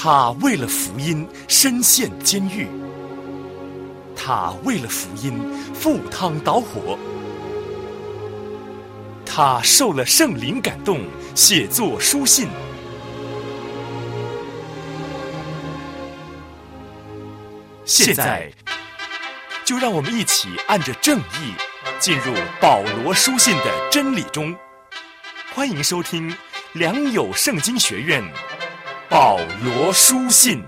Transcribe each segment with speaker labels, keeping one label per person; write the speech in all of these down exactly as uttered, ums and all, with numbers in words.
Speaker 1: 他为了福音身陷监狱，他为了福音赴汤蹈火，他受了圣灵感动，写作书信。现在就让我们一起按着正义进入保罗书信的真理中。欢迎收听良友圣经学院保罗书信。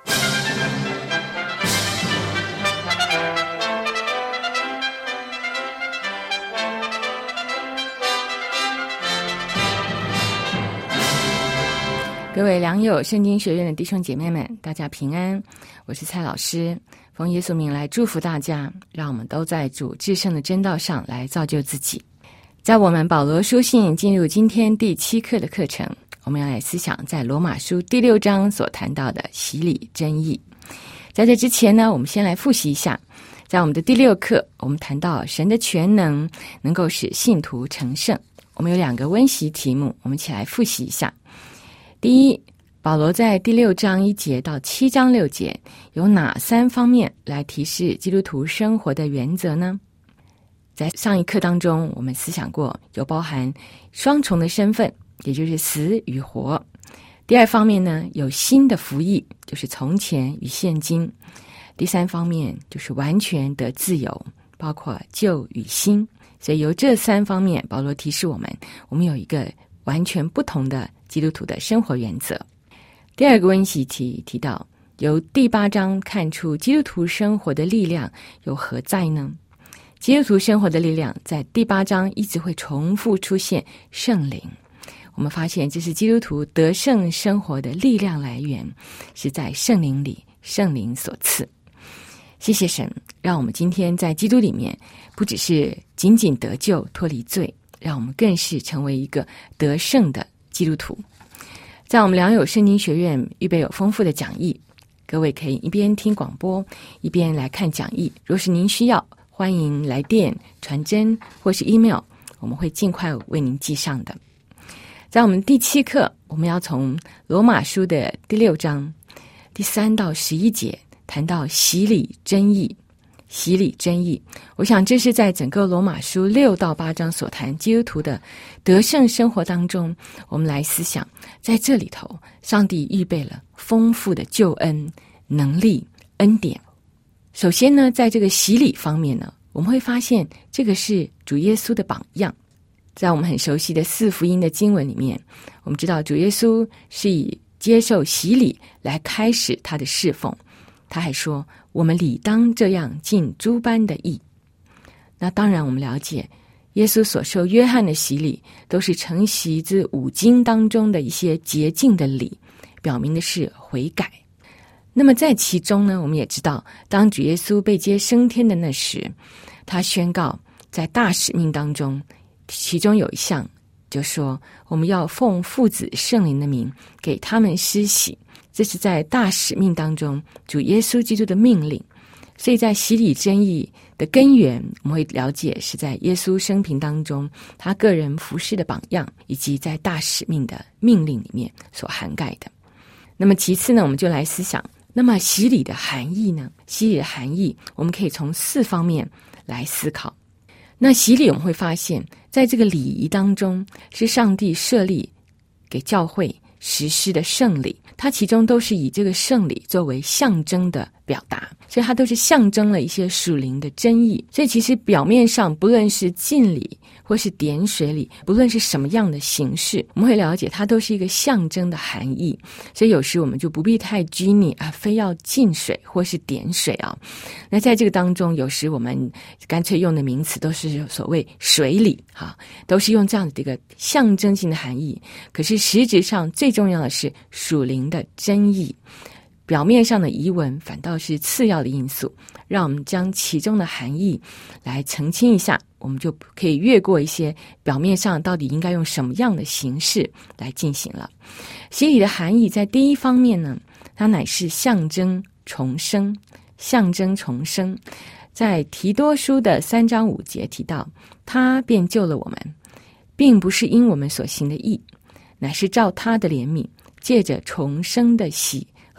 Speaker 2: 各位良友圣经学院的弟兄姐妹们，大家平安，我是蔡老师，奉耶稣名来祝福大家，让我们都在主至圣的真道上来造就自己。在我们保罗书信进入今天第七课的课程，我们要来思想在罗马书第六章所谈到的洗礼真义。在这之前呢，我们先来复习一下，在我们的第六课，我们谈到神的全能能够使信徒成圣。我们有两个温习题目，我们一起来复习一下。第一，保罗在第六章一节到七章六节有哪三方面来提示基督徒生活的原则呢？在上一课当中，我们思想过有包含双重的身份，也就是死与活。第二方面呢，有新的服役，就是从前与现今。第三方面就是完全得自由，包括旧与新。所以由这三方面，保罗提示我们，我们有一个完全不同的基督徒的生活原则。第二个温习题提到，由第八章看出基督徒生活的力量有何在呢？基督徒生活的力量在第八章一直会重复出现圣灵。我们发现这是基督徒得胜生活的力量来源，是在圣灵里，圣灵所赐。谢谢神，让我们今天在基督里面不只是仅仅得救脱离罪，让我们更是成为一个得胜的基督徒。在我们良友圣经学院预备有丰富的讲义，各位可以一边听广播一边来看讲义。若是您需要，欢迎来电传真或是 email， 我们会尽快为您寄上的。在我们第七课，我们要从罗马书的第六章第三到十一节谈到洗礼真义。洗礼真义，我想这是在整个罗马书六到八章所谈基督徒的得胜生活当中，我们来思想，在这里头上帝预备了丰富的救恩、能力、恩典。首先呢，在这个洗礼方面呢，我们会发现这个是主耶稣的榜样。在我们很熟悉的四福音的经文里面，我们知道主耶稣是以接受洗礼来开始他的侍奉。他还说，我们理当这样尽诸般的义。那当然我们了解，耶稣所受约翰的洗礼都是承袭自五经当中的一些洁净的礼，表明的是悔改。那么在其中呢，我们也知道，当主耶稣被接升天的那时，他宣告在大使命当中，其中有一项就说，我们要奉父子圣灵的名给他们施洗。这是在大使命当中主耶稣基督的命令。所以在洗礼真义的根源，我们会了解是在耶稣生平当中他个人服事的榜样，以及在大使命的命令里面所涵盖的。那么其次呢，我们就来思想，那么洗礼的含义呢？洗礼的含义我们可以从四方面来思考。那洗礼我们会发现，在这个礼仪当中，是上帝设立给教会实施的圣礼，它其中都是以这个圣礼作为象征的表达，所以它都是象征了一些属灵的真义。所以其实表面上不论是浸礼或是点水礼，不论是什么样的形式，我们会了解它都是一个象征的含义。所以有时我们就不必太拘泥啊，非要浸水或是点水啊。那在这个当中，有时我们干脆用的名词都是所谓水礼啊，都是用这样的一个象征性的含义。可是实质上最重要的是属灵的真义。表面上的疑问反倒是次要的因素，让我们将其中的含义来澄清一下，我们就可以越过一些表面上到底应该用什么样的形式来进行了。洗礼的含义在第一方面呢，它乃是象征重生，象征重生。在提多书的三章五节提到，他便救了我们，并不是因我们所行的义，乃是照他的怜悯，借着重生的喜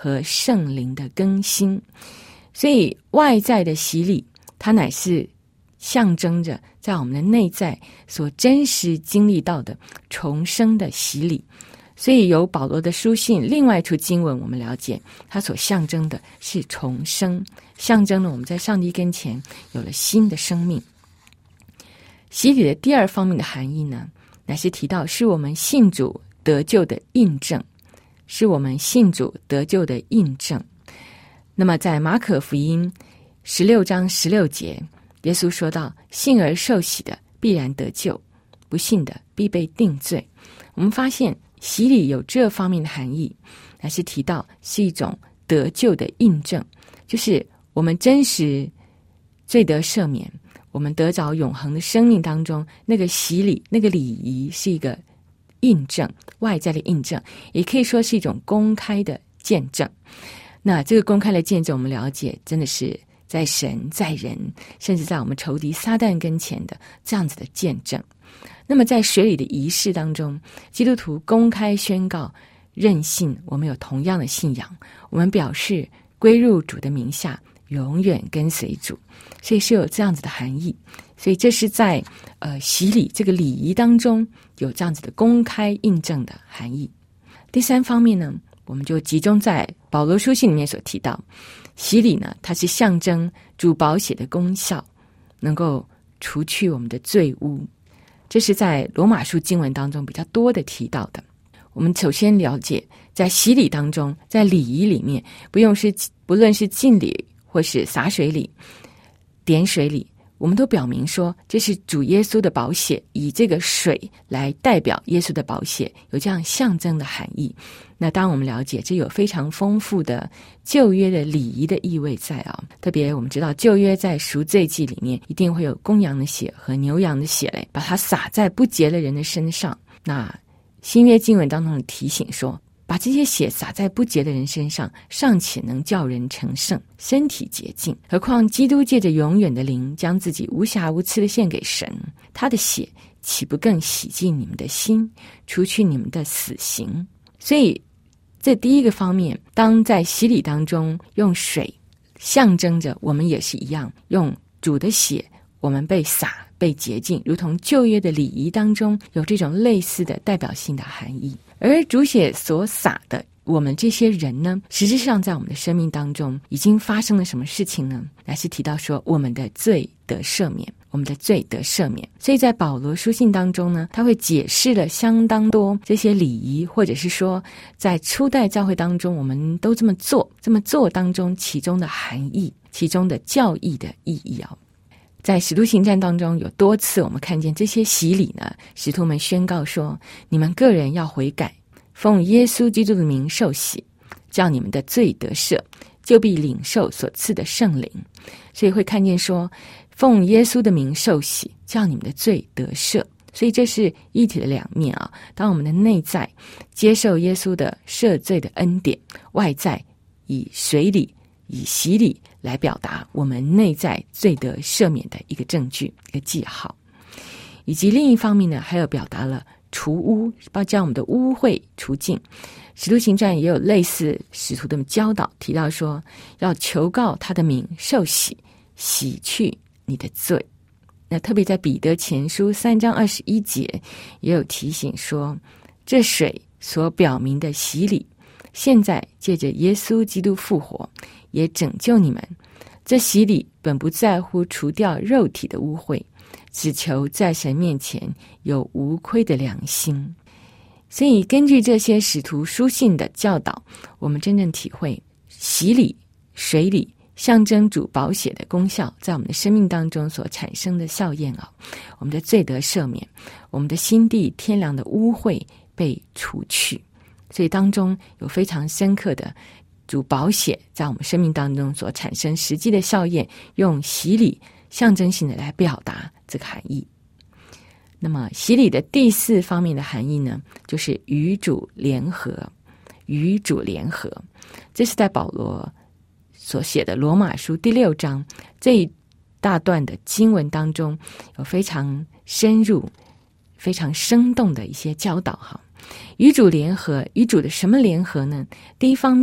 Speaker 2: 和圣灵的更新。所以外在的洗礼，它乃是象征着在我们的内在所真实经历到的重生的洗礼。所以由保罗的书信另外一处经文，我们了解它所象征的是重生，象征了我们在上帝跟前有了新的生命。洗礼的第二方面的含义呢，乃是提到是我们信主得救的印证，是我们信主得救的印证。那么在马可福音十六章十六节，耶稣说到，信而受洗的必然得救，不信的必被定罪。我们发现洗礼有这方面的含义，乃是提到是一种得救的印证，就是我们真实罪得赦免，我们得着永恒的生命当中，那个洗礼那个礼仪是一个印证，外在的印证，也可以说是一种公开的见证。那这个公开的见证，我们了解真的是在神在人甚至在我们仇敌撒旦跟前的这样子的见证。那么在水礼的仪式当中，基督徒公开宣告认信我们有同样的信仰，我们表示归入主的名下，永远跟随主，所以是有这样子的含义。所以这是在呃洗礼这个礼仪当中有这样子的公开印证的含义。第三方面呢，我们就集中在保罗书信里面所提到，洗礼呢，它是象征主宝血的功效，能够除去我们的罪污。这是在罗马书经文当中比较多的提到的。我们首先了解，在洗礼当中，在礼仪里面，不用是不论是浸礼或是洒水礼、点水礼，我们都表明说这是主耶稣的宝血，以这个水来代表耶稣的宝血，有这样象征的含义。那当然我们了解这有非常丰富的旧约的礼仪的意味在啊，特别我们知道旧约在赎罪祭里面一定会有公羊的血和牛羊的血嘞，把它洒在不洁的人的身上。那新约经文当中的提醒说，把这些血洒在不洁的人身上，尚且能叫人成圣，身体洁净，何况基督借着永远的灵将自己无瑕无疵的献给神，他的血岂不更洗净你们的心，除去你们的死刑？所以这第一个方面，当在洗礼当中用水象征着我们也是一样，用主的血我们被洒被洁净，如同旧约的礼仪当中有这种类似的代表性的含义。而主血所洒的我们这些人呢，实质上在我们的生命当中已经发生了什么事情呢？乃是提到说我们的罪得赦免，我们的罪得赦免。所以在保罗书信当中呢，他会解释了相当多这些礼仪，或者是说在初代教会当中我们都这么做这么做当中其中的含义，其中的教义的意义啊。在使徒行传当中有多次我们看见这些洗礼呢，使徒们宣告说，你们个人要悔改，奉耶稣基督的名受洗，叫你们的罪得赦，就必领受所赐的圣灵。所以会看见说，奉耶稣的名受洗，叫你们的罪得赦。所以这是一体的两面啊。当我们的内在接受耶稣的赦罪的恩典，外在以水礼以洗礼来表达我们内在罪得赦免的一个证据，一个记号。以及另一方面呢，还有表达了除污，将我们的污秽除尽。使徒行传也有类似使徒的教导，提到说要求告他的名受洗，洗去你的罪。那特别在彼得前书三章二十一节也有提醒说，这水所表明的洗礼，现在借着耶稣基督复活，也拯救你们。这洗礼本不在乎除掉肉体的污秽，只求在神面前有无亏的良心。所以根据这些使徒书信的教导，我们真正体会洗礼、水礼象征主宝血的功效在我们的生命当中所产生的效验啊，我们的罪得赦免，我们的心地天良的污秽被除去。所以当中有非常深刻的主宝血在我们生命当中所产生实际的效验，用洗礼象征性的来表达这个含义。那么洗礼的第四方面的含义呢，就是与主联合。与主联合，这是在保罗所写的罗马书第六章这一大段的经文当中，有非常深入非常生动的一些教导哈。与主联合，与主的什么联合呢？第一方面，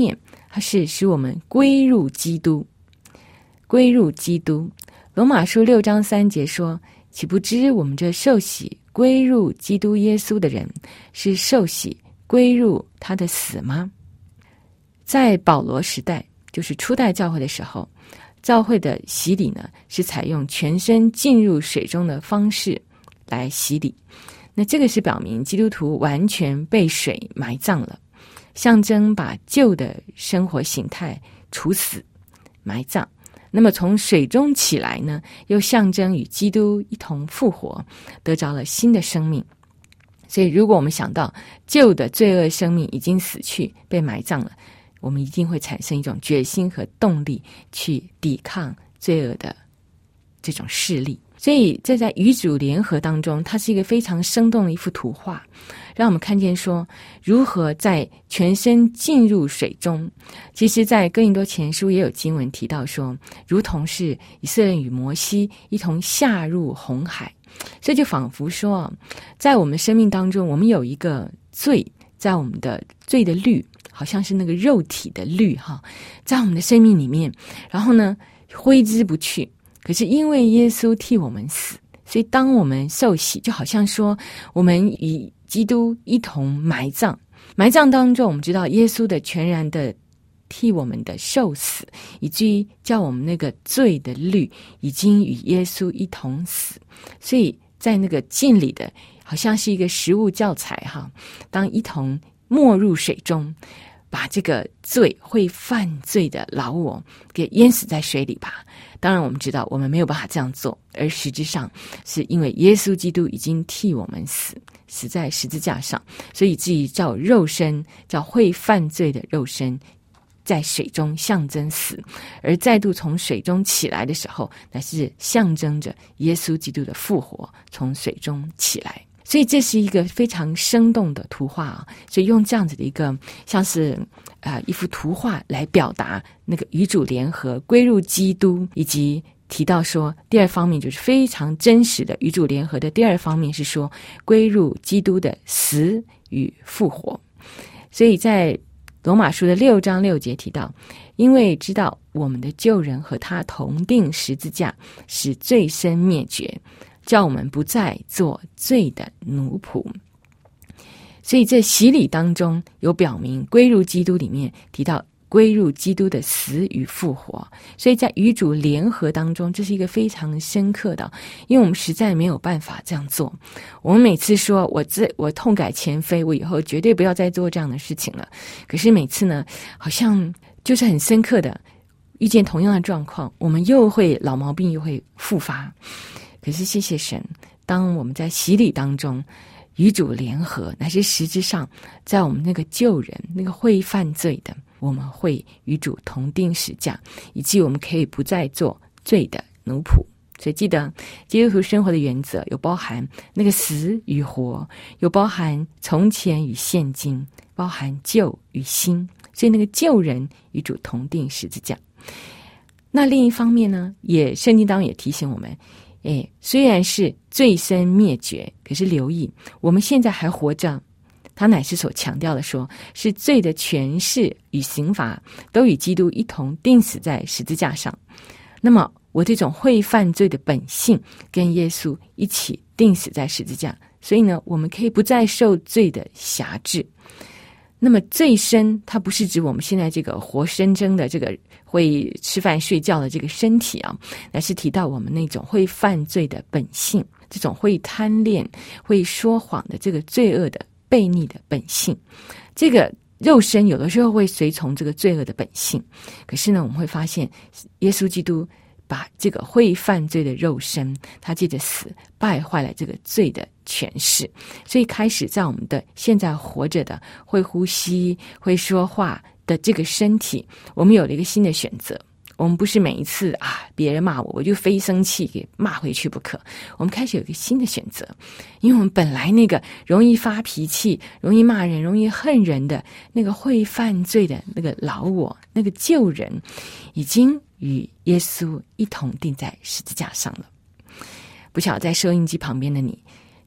Speaker 2: 它是使我们归入基督，归入基督。罗马书六章三节说，岂不知我们这受洗归入基督耶稣的人，是受洗归入他的死吗？在保罗时代，就是初代教会的时候，教会的洗礼呢，是采用全身浸入水中的方式来洗礼。那这个是表明基督徒完全被水埋葬了，象征把旧的生活形态处死埋葬。那么从水中起来呢，又象征与基督一同复活，得着了新的生命。所以如果我们想到旧的罪恶生命已经死去被埋葬了，我们一定会产生一种决心和动力去抵抗罪恶的这种势力。所以这在与主联合当中，它是一个非常生动的一幅图画，让我们看见说如何在全身浸入水中。其实在哥林多前书也有经文提到说，如同是以色列与摩西一同下入红海。所以就仿佛说，在我们生命当中，我们有一个罪，在我们的罪的律，好像是那个肉体的律哈，在我们的生命里面，然后呢挥之不去。可是因为耶稣替我们死，所以当我们受洗，就好像说我们与基督一同埋葬。埋葬当中，我们知道耶稣的全然的替我们的受死，以至于叫我们那个罪的律已经与耶稣一同死。所以在那个浸礼的好像是一个实物教材哈，当一同没入水中，把这个罪会犯罪的老我给淹死在水里吧。当然我们知道我们没有办法这样做，而实质上是因为耶稣基督已经替我们死，死在十字架上，所以至于叫肉身，叫会犯罪的肉身在水中象征死，而再度从水中起来的时候，乃是象征着耶稣基督的复活，从水中起来。所以这是一个非常生动的图画啊！所以用这样子的一个像是啊、呃、一幅图画来表达那个与主联合、归入基督，以及提到说第二方面就是非常真实的与主联合的第二方面是说归入基督的死与复活。所以在罗马书的六章六节提到，因为知道我们的旧人和他同定十字架，使罪身灭绝，叫我们不再做罪的奴仆。所以这洗礼当中有表明归入基督里面提到归入基督的死与复活，所以在与主联合当中，这是一个非常深刻的，因为我们实在没有办法这样做。我们每次说我这我痛改前非，我以后绝对不要再做这样的事情了，可是每次呢好像就是很深刻的遇见同样的状况，我们又会老毛病又会复发。可是谢谢神，当我们在洗礼当中与主联合，乃是实质上在我们那个旧人，那个会犯罪的，我们会与主同定十架，以及我们可以不再做罪的奴仆。所以记得基督徒生活的原则有包含那个死与活，有包含从前与现今，包含旧与新。所以那个旧人与主同定十字架。那另一方面呢，也圣经当中也提醒我们，诶，虽然是罪身灭绝，可是留意我们现在还活着，他乃是所强调的说，是罪的权势与刑罚都与基督一同钉死在十字架上。那么我这种会犯罪的本性跟耶稣一起钉死在十字架，所以呢，我们可以不再受罪的辖制。那么罪身它不是指我们现在这个活生生的这个会吃饭睡觉的这个身体啊，乃是提到我们那种会犯罪的本性，这种会贪恋会说谎的这个罪恶的悖逆的本性。这个肉身有的时候会随从这个罪恶的本性，可是呢我们会发现耶稣基督把这个会犯罪的肉身，他借着死败坏了这个罪的权势，所以开始在我们的现在活着的会呼吸会说话的这个身体，我们有了一个新的选择。我们不是每一次啊别人骂我我就非生气给骂回去不可，我们开始有一个新的选择。因为我们本来那个容易发脾气容易骂人容易恨人的那个会犯罪的那个老我，那个旧人已经与耶稣一同钉在十字架上了。不晓得在收音机旁边的你，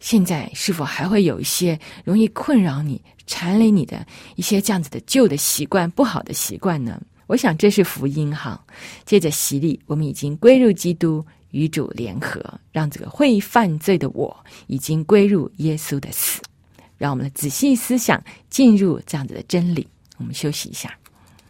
Speaker 2: 现在是否还会有一些容易困扰你、缠累你的一些这样子的旧的习惯、不好的习惯呢？我想这是福音哈。借着洗礼，我们已经归入基督，与主联合，让这个会犯罪的我已经归入耶稣的死。让我们仔细思想，进入这样子的真理。我们休息一下。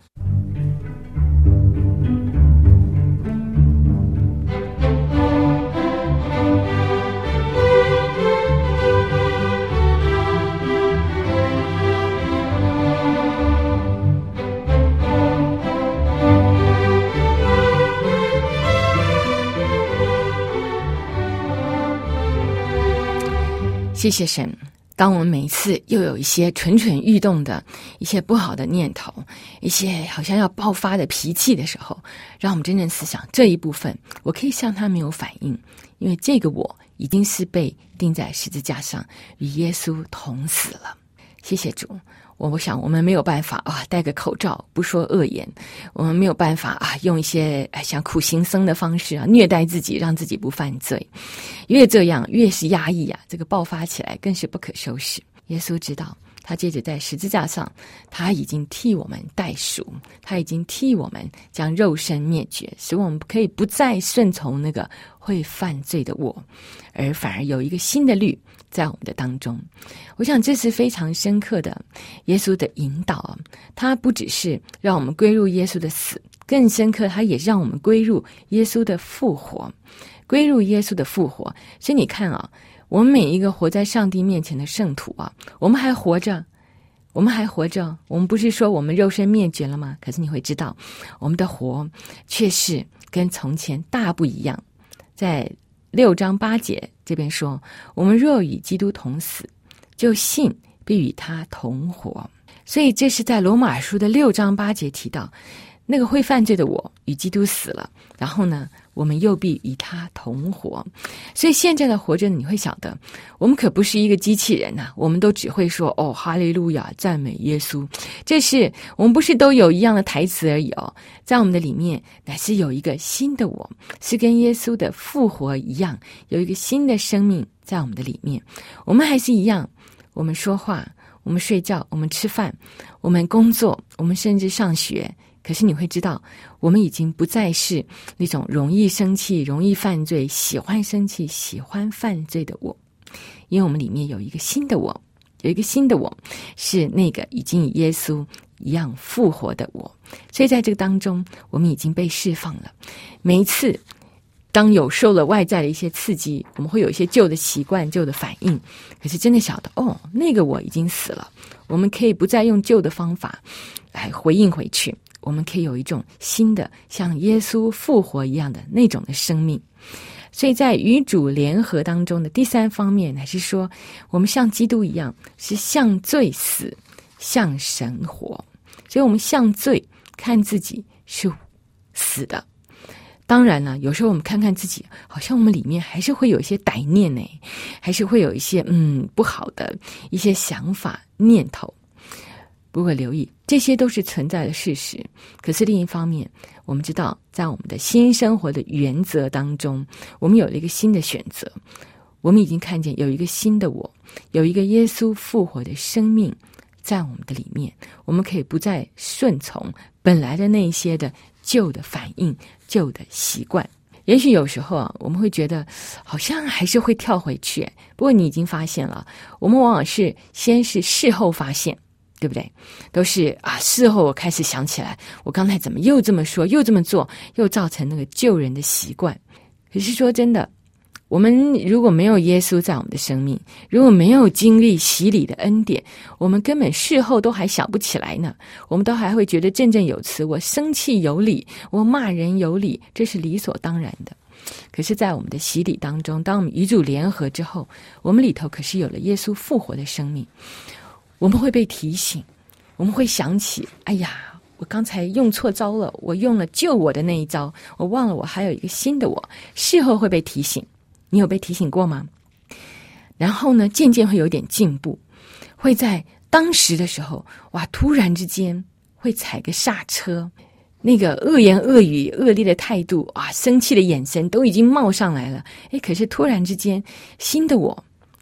Speaker 2: 谢谢神，当我们每一次又有一些蠢蠢欲动的一些不好的念头，一些好像要爆发的脾气的时候，让我们真正思想这一部分，我可以向他没有反应，因为这个我已经是被钉在十字架上，与耶稣同死了。谢谢主。我我想我们没有办法啊，戴个口罩不说恶言，我们没有办法啊，用一些像苦行僧的方式啊，虐待自己，让自己不犯罪。越这样越是压抑啊，这个爆发起来更是不可收拾。耶稣知道，他接着在十字架上，他已经替我们代赎，他已经替我们将肉身灭绝，使我们可以不再顺从那个会犯罪的我，而反而有一个新的律在我们的当中。我想这是非常深刻的耶稣的引导，他不只是让我们归入耶稣的死，更深刻他也让我们归入耶稣的复活，归入耶稣的复活。所以你看啊，我们每一个活在上帝面前的圣徒啊，我们还活着，我们还活着，我们不是说我们肉身灭绝了吗？可是你会知道，我们的活却是跟从前大不一样。在六章八节这边说，我们若与基督同死，就信必与他同活。所以这是在罗马书的六章八节提到，那个会犯罪的我与基督死了，然后呢，我们又必与他同活。所以现在的活着，你会晓得，我们可不是一个机器人啊，我们都只会说哦，哈利路亚，赞美耶稣。这是我们不是都有一样的台词而已哦，在我们的里面乃是有一个新的我，是跟耶稣的复活一样，有一个新的生命在我们的里面。我们还是一样，我们说话，我们睡觉，我们吃饭，我们工作，我们甚至上学。可是你会知道，我们已经不再是那种容易生气、容易犯罪、喜欢生气、喜欢犯罪的我，因为我们里面有一个新的我，有一个新的我，是那个已经与耶稣一样复活的我。所以在这个当中，我们已经被释放了。每一次当有受了外在的一些刺激，我们会有一些旧的习惯、旧的反应，可是真的晓得哦，那个我已经死了，我们可以不再用旧的方法来回应回去，我们可以有一种新的像耶稣复活一样的那种的生命。所以在与主联合当中的第三方面，还是说我们像基督一样，是向罪死，向神活。所以我们向罪看自己是死的。当然了，有时候我们看看自己，好像我们里面还是会有一些歹念呢，还是会有一些嗯不好的一些想法念头。不过留意，这些都是存在的事实。可是另一方面，我们知道在我们的新生活的原则当中，我们有了一个新的选择。我们已经看见有一个新的我，有一个耶稣复活的生命在我们的里面，我们可以不再顺从本来的那些的旧的反应、旧的习惯。也许有时候啊，我们会觉得好像还是会跳回去。不过你已经发现了，我们往往是先是事后发现，对不对？都是啊，事后我开始想起来，我刚才怎么又这么说，又这么做，又造成那个旧人的习惯。可是说真的，我们如果没有耶稣在我们的生命，如果没有经历洗礼的恩典，我们根本事后都还想不起来呢。我们都还会觉得振振有词，我生气有理，我骂人有理，这是理所当然的。可是在我们的洗礼当中，当我们与主联合之后，我们里头可是有了耶稣复活的生命。我们会被提醒，我们会想起，哎呀，我刚才用错招了，我用了救我的那一招，我忘了我还有一个新的我。事后会被提醒，你有被提醒过吗？然后呢，渐渐会有点进步，会在当时的时候，哇，突然之间会踩个刹车，那个恶言恶语、恶劣的态度啊，生气的眼神都已经冒上来了。诶，可是突然之间，新的我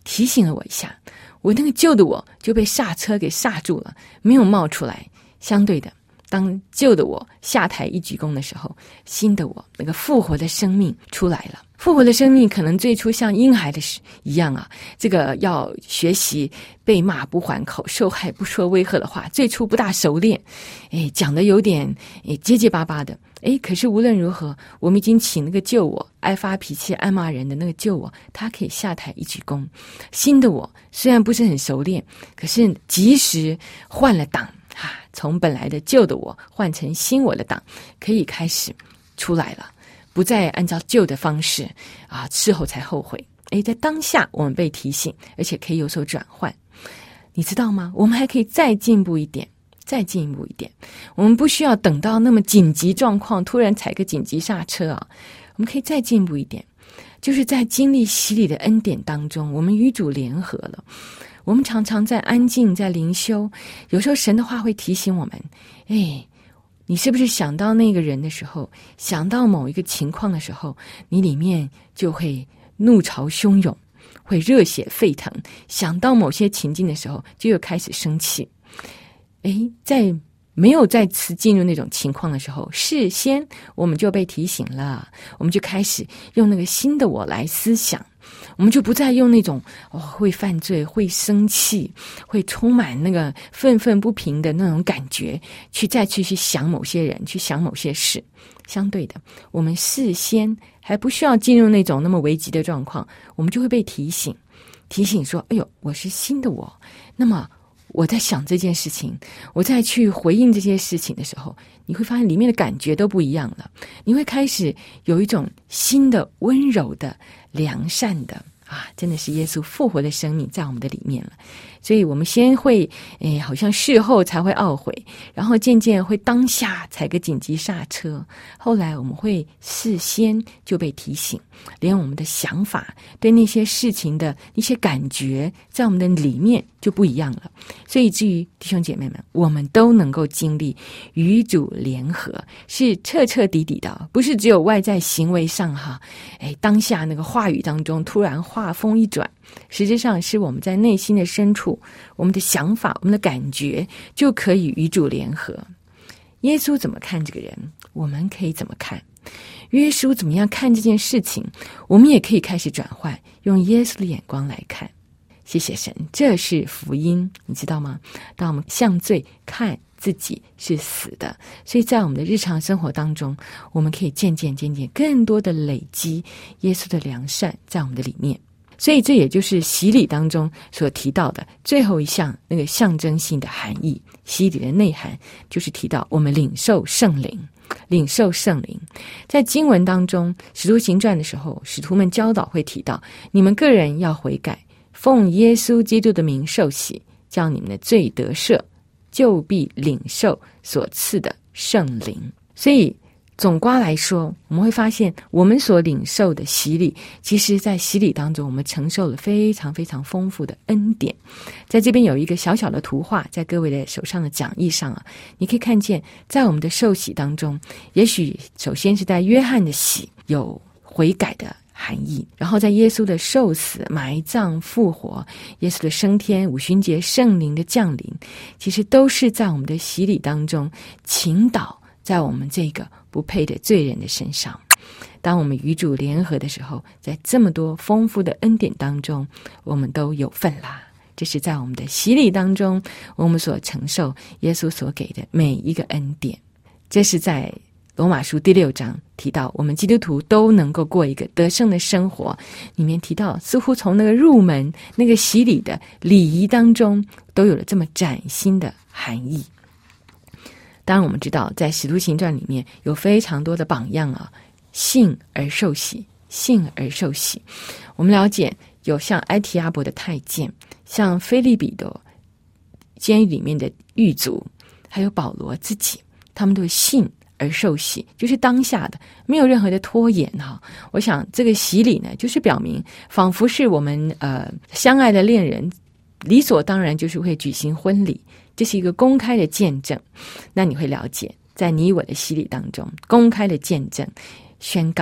Speaker 2: 提醒了我一下，我那个旧的我就被刹车给刹住了，没有冒出来。相对的，当旧的我下台一鞠躬的时候，新的我那个复活的生命出来了。复活的生命可能最初像婴孩的一样啊，这个要学习被骂不还口，受害不说威吓的话，最初不大熟练，哎，讲的有点哎结结巴巴的。哎，可是无论如何，我们已经请那个旧我爱发脾气爱骂人的那个旧我，他可以下台一鞠躬。新的我虽然不是很熟练，可是及时换了档啊，从本来的旧的我换成新我的档，可以开始出来了，不再按照旧的方式啊，事后才后悔。诶，在当下我们被提醒，而且可以有所转换。你知道吗？我们还可以再进步一点，再进步一点。我们不需要等到那么紧急状况，突然踩个紧急刹车啊。我们可以再进步一点，就是在经历洗礼的恩典当中，我们与主联合了。我们常常在安静，在灵修，有时候神的话会提醒我们，诶，你是不是想到那个人的时候，想到某一个情况的时候，你里面就会怒潮汹涌，会热血沸腾，想到某些情境的时候就又开始生气。诶，在没有再次进入那种情况的时候，事先我们就被提醒了，我们就开始用那个新的我来思想，我们就不再用那种哦会犯罪会生气会充满那个愤愤不平的那种感觉去再去去想某些人，去想某些事。相对的，我们事先还不需要进入那种那么危急的状况，我们就会被提醒提醒说，哎呦，我是新的我。那么我在想这件事情，我再去回应这些事情的时候，你会发现里面的感觉都不一样了。你会开始有一种新的温柔的良善的啊，真的是耶稣复活的生命在我们的里面了。所以我们先会诶，好像事后才会懊悔，然后渐渐会当下踩个紧急刹车，后来我们会事先就被提醒，连我们的想法对那些事情的一些感觉在我们的里面就不一样了。所以至于弟兄姐妹们，我们都能够经历与主联合，是彻彻底底的，不是只有外在行为上哈，哎，当下那个话语当中突然话锋一转，实际上是我们在内心的深处，我们的想法我们的感觉就可以与主联合。耶稣怎么看这个人，我们可以怎么看？耶稣怎么样看这件事情，我们也可以开始转换，用耶稣的眼光来看。谢谢神，这是福音，你知道吗？当我们向罪看自己是死的，所以在我们的日常生活当中，我们可以渐渐渐渐更多的累积耶稣的良善在我们的里面。所以这也就是洗礼当中所提到的最后一项那个象征性的含义。洗礼的内涵就是提到我们领受圣灵，领受圣灵。在经文当中，使徒行传的时候，使徒们教导会提到，你们个人要悔改，奉耶稣基督的名受洗，叫你们的罪得赦，就必领受所赐的圣灵。所以总括来说，我们会发现我们所领受的洗礼，其实在洗礼当中我们承受了非常非常丰富的恩典。在这边有一个小小的图画，在各位的手上的讲义上啊，你可以看见在我们的受洗当中，也许首先是在约翰的洗有悔改的含义，然后在耶稣的受死埋葬复活，耶稣的升天，五旬节圣灵的降临，其实都是在我们的洗礼当中倾倒在我们这个不配的罪人的身上。当我们与主联合的时候，在这么多丰富的恩典当中，我们都有份啦。这是在我们的洗礼当中，我们所承受耶稣所给的每一个恩典。这是在罗马书第六章提到，我们基督徒都能够过一个得胜的生活，里面提到似乎从那个入门那个洗礼的礼仪当中都有了这么崭新的含义。当然我们知道在使徒行传里面有非常多的榜样啊，信而受洗，信而受洗。我们了解有像埃提阿伯的太监，像腓利比的监狱里面的狱卒，还有保罗自己，他们都信而受洗，就是当下的，没有任何的拖延哈。我想这个洗礼呢，就是表明仿佛是我们呃相爱的恋人理所当然就是会举行婚礼，这是一个公开的见证。那你会了解，在你我的洗礼当中，公开的见证宣告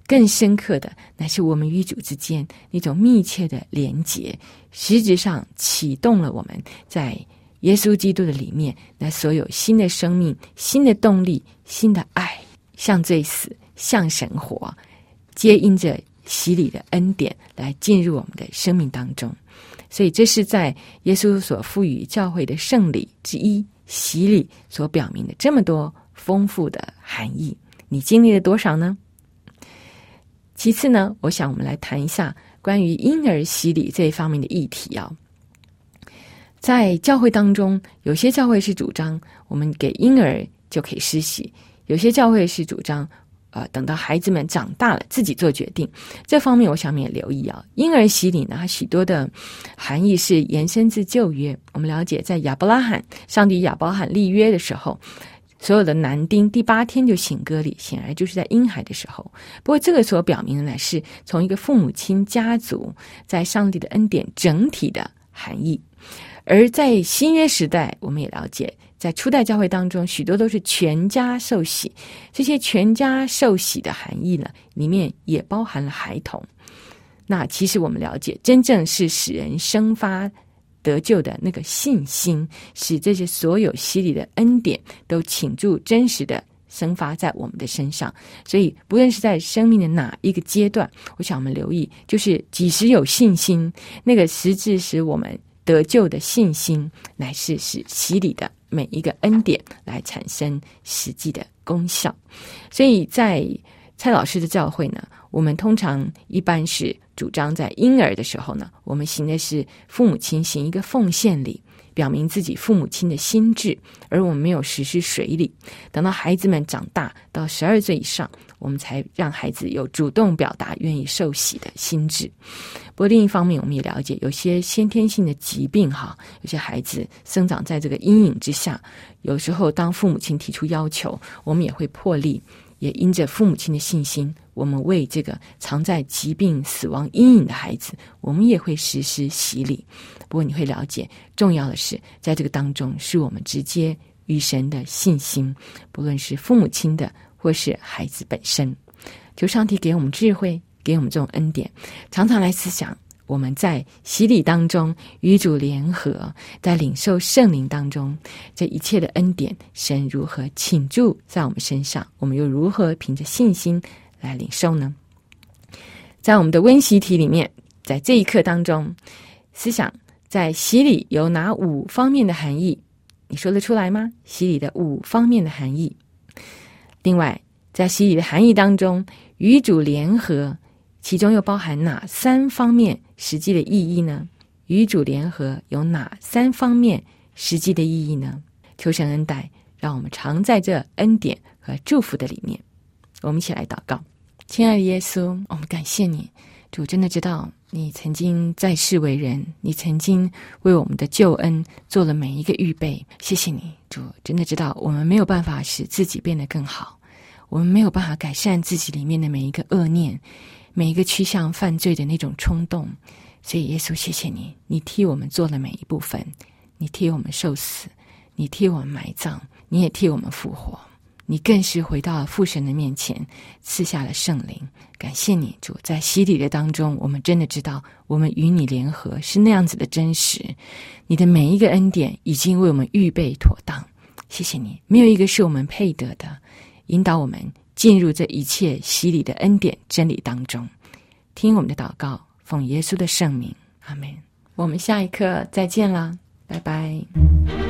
Speaker 2: 更深刻的乃是我们与主之间那种密切的连结，实质上启动了我们在耶稣基督的里面那所有新的生命、新的动力、新的爱，向罪死，向神活，皆因着洗礼的恩典来进入我们的生命当中。所以这是在耶稣所赋予教会的圣礼之一，洗礼所表明的这么多丰富的含义，你经历了多少呢？其次呢，我想我们来谈一下关于婴儿洗礼这一方面的议题啊。在教会当中，有些教会是主张我们给婴儿就可以施洗，有些教会是主张呃，等到孩子们长大了自己做决定。这方面我想我们也留意啊。婴儿洗礼呢，它许多的含义是延伸自旧约。我们了解在亚伯拉罕，上帝亚伯拉罕立约的时候，所有的男丁第八天就行割礼，显然就是在婴孩的时候。不过这个所表明的呢，是从一个父母亲家族在上帝的恩典整体的含义。而在新约时代，我们也了解在初代教会当中，许多都是全家受洗，这些全家受洗的含义呢，里面也包含了孩童。那其实我们了解，真正是使人生发得救的那个信心，使这些所有洗礼的恩典都倾注真实的生发在我们的身上。所以不论是在生命的哪一个阶段，我想我们留意，就是几时有信心，那个实质使我们得救的信心，乃是使洗礼的每一个恩典来产生实际的功效。所以在蔡老师的教会呢，我们通常一般是主张在婴儿的时候呢，我们行的是父母亲行一个奉献礼，表明自己父母亲的心志，而我们没有实施水礼。等到孩子们长大到十二岁以上，我们才让孩子有主动表达愿意受洗的心志。不过另一方面，我们也了解有些先天性的疾病哈，有些孩子生长在这个阴影之下，有时候当父母亲提出要求，我们也会破例，也因着父母亲的信心，我们为这个藏在疾病死亡阴影的孩子，我们也会实施洗礼。不过你会了解，重要的是在这个当中是我们直接与神的信心，不论是父母亲的或是孩子本身。求上帝给我们智慧，给我们这种恩典，常常来思想我们在洗礼当中与主联合，在领受圣灵当中，这一切的恩典，神如何倾注在我们身上，我们又如何凭着信心来领受呢？在我们的温习题里面，在这一课当中，思想在洗礼有哪五方面的含义？你说得出来吗？洗礼的五方面的含义。另外，在洗礼的含义当中，与主联合，其中又包含哪三方面实际的意义呢？与主联合有哪三方面实际的意义呢？求神恩待，让我们常在这恩典和祝福的里面。我们一起来祷告。亲爱的耶稣，我们感谢你，主真的知道你曾经在世为人，你曾经为我们的救恩做了每一个预备。谢谢你，主真的知道我们没有办法使自己变得更好，我们没有办法改善自己里面的每一个恶念，每一个趋向犯罪的那种冲动。所以耶稣，谢谢你，你替我们做了每一部分，你替我们受死，你替我们埋葬，你也替我们复活，你更是回到了父神的面前，赐下了圣灵。感谢你，主，在洗礼的当中，我们真的知道我们与你联合是那样子的真实，你的每一个恩典已经为我们预备妥当。谢谢你，没有一个是我们配得的，引导我们进入这一切洗礼的恩典真理当中。听我们的祷告，奉耶稣的圣名，阿们。我们下一课再见啦，拜拜。